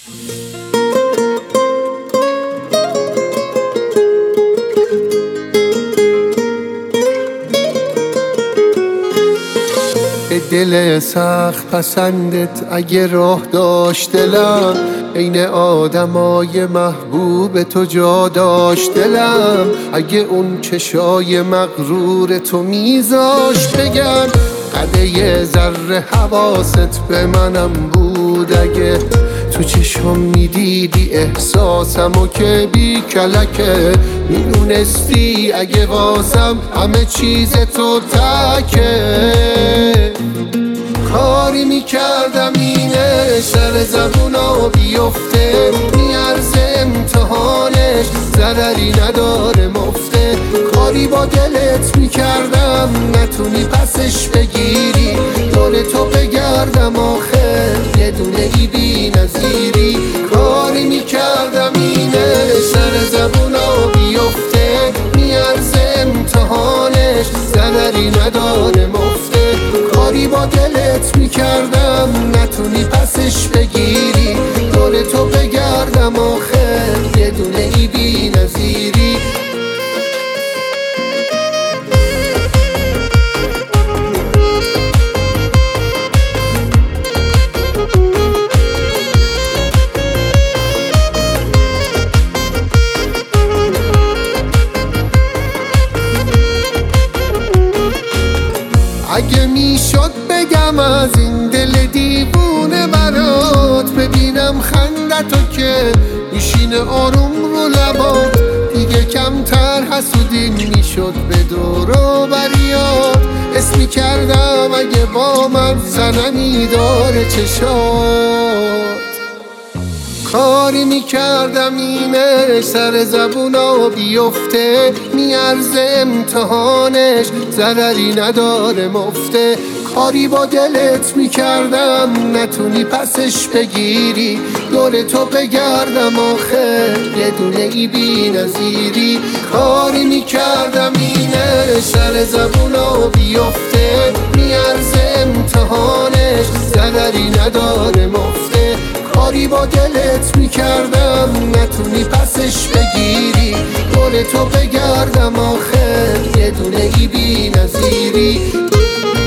دل سخت پسندت اگه راه داشت دلم، عین آدمای محبوب تو جا داشت دلم. اگه اون چشای مغرور تو میذاش بگن، قده یه ذره حواست به منم بود. اگه تو چشم میدیدی احساسمو که بی کلکه، میدونستی اگه واسم همه چیز تو تکه. کاری میکردم اینه سر زبونا بیفته، میارزه امتحانش ضرری نداره مفته. کاری با دلت میکردم نتونی پسش بگیری، دور تو بگردم آخر یه دونه ای بی نظیری. کاری میکردم اینه سر زبونا بیفته، میارزه امتحانش ضرری نداره مفته. کاری با دلت میکردم نتونی پسش بگیری، دور تو بگردم آخر یه دونه ای بی نظیری. اگه میشد بگم از این دل دیوونه برات، ببینم خندتو که میشینه آروم رو لبات. دیگه کمتر حسودی میشد به دور و بریات، حس میکردم اگه با من صنمی داره چشات. کاری میکردم اینه سر زبونا بیفته، میارزه امتحانش ضرری نداره مفته. کاری با دلت میکردم نتونی پسش بگیری، دور تو بگردم آخر یه دونه ای بی نظیری. کاری میکردم اینه سر زبونا بیفته، میارزه امتحانش ضرری نداره مفته. کاری با دلت میکردم نتونی پسش بگیری، دور تو بگردم آخر یه دونه ای بی نظیری.